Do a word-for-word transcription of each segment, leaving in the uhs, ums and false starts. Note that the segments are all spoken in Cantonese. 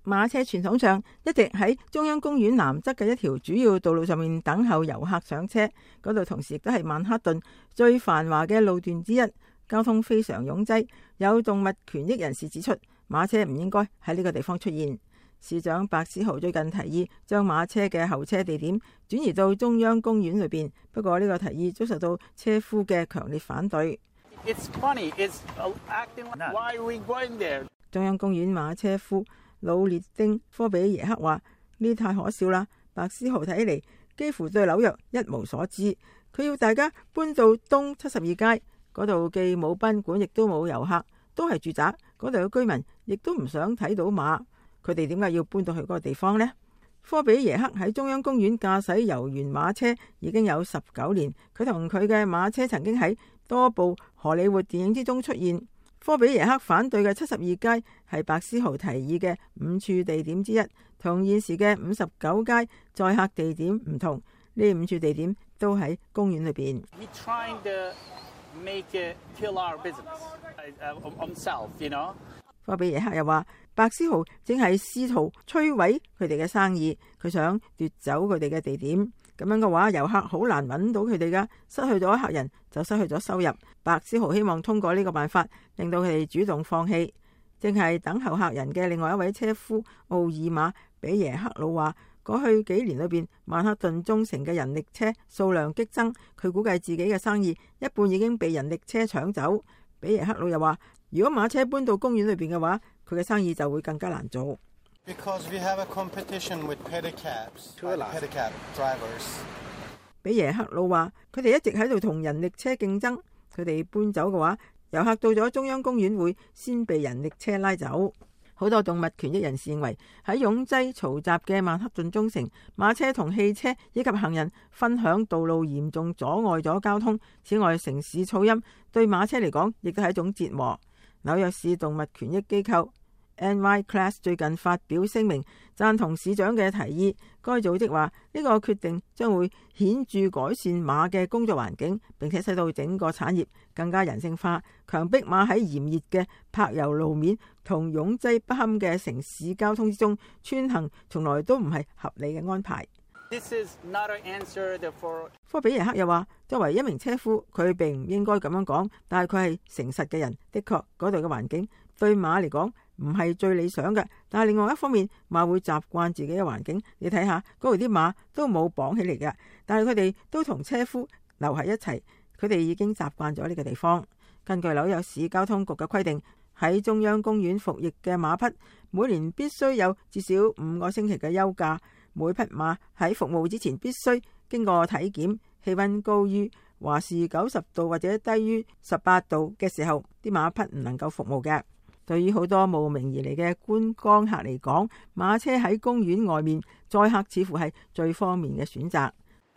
馬車傳統上一直喺中央公園南側嘅一條主要道路上面等候遊客上車，嗰度同時亦都係曼克頓最繁華嘅路段之一，交通非常擁擠。有動物權益人士指出，馬車唔應該喺呢個地方出現。市長白思豪最近提議將馬車嘅候車地點轉移到中央公園裏邊，不過呢個提議遭受到車夫嘅強烈反對。 It's funny. It's acting like, why are we going there? 中央公園馬車夫魯列丁科比耶克話：呢太可笑啦！白思豪睇嚟幾乎對紐約一無所知，佢要大家搬到東七十二街嗰度，既冇賓館，亦都冇遊客，都係住宅，嗰度嘅居民亦都唔想睇到馬，佢哋點解要搬到去嗰個地方呢？科比耶克喺中央公園駕駛遊園馬車已經有十九年，佢同佢嘅馬車曾經喺多部荷里活電影之中出現。科比耶克反對嘅七十二街係白思豪提議嘅五處地點之一，同現時嘅五十九街載客地點唔同。呢五處地點都喺公園裏邊。科比耶克又話，白思豪正係試圖摧毀佢哋嘅生意，佢想奪走佢哋嘅地點。咁樣嘅話，遊客好難揾到佢哋噶，失去咗客人就失去咗收入。白思豪希望通過呢個辦法，令到佢哋主動放棄。正係等候客人嘅另外一位車夫奧爾馬比耶克魯話，過去幾年裏邊，曼克頓中城嘅人力車數量激增，佢估計自己嘅生意一半已經被人力車搶走。比耶克魯又話，如果馬車搬到公園裏邊嘅話，佢嘅生意就會更加難做。 Because we have a competition with pedicabs, pedicab drivers. 比耶克魯話，佢哋一直喺度同人力車競爭，佢哋搬走嘅話，遊客到咗中央公園會先被人力車拉走。好多動物權益人士認為，喺擁擠嘈雜嘅曼克頓中城，馬車同汽車以及行人分享道路嚴重阻礙咗交通。此外，城市噪音對馬車嚟講亦都係一種折磨。紐約市動物權益機構N Y Class 最近發表聲明，贊同市長嘅提議。該組織話，呢個決定將會顯著改善馬嘅工作環境，並且使到整個產業更加人性化。強迫馬喺炎熱嘅柏油路面同擁擠不堪嘅城市交通之中穿行，從來都唔係合理嘅安排。 This is not an answer for... 科比耶克又話，作為一名車夫，佢並唔應該咁樣講，但係佢係誠實嘅人。的確，嗰度嘅環境對馬嚟講唔係最理想嘅，但係另外一方面，馬會習慣自己嘅環境。你睇下嗰度啲馬都冇綁起嚟嘅，但係佢哋都同車夫留喺一齊，佢哋已經習慣咗呢個地方。根據紐約市交通局嘅規定，喺中央公園服役嘅馬匹每年必須有至少五個星期嘅休假。每匹馬喺服務之前必須經過體檢，氣溫高於華氏九十度或者低於十八度嘅時候，啲馬匹唔能夠服務嘅。對於好多慕名而嚟嘅觀光客嚟講，馬車喺公園外面載客似乎係最方便嘅選擇。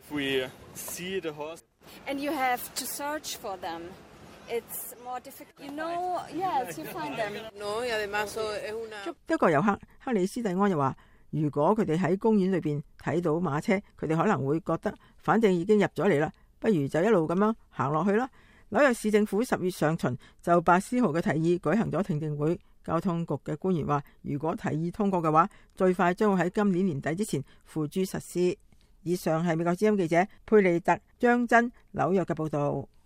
一個遊客克里斯蒂安又話，如果佢哋喺公園裏邊睇到馬車，佢哋可能會覺得反正已經入咗嚟啦，不如就一路咁樣行落去啦。紐約市政府十月上旬就白思豪嘅提議舉行咗聽證會，交通局嘅官員話，如果提議通過嘅話，最快將會喺今年年底之前付諸實施。以上係美國之音記者佩利特張真紐約嘅報道。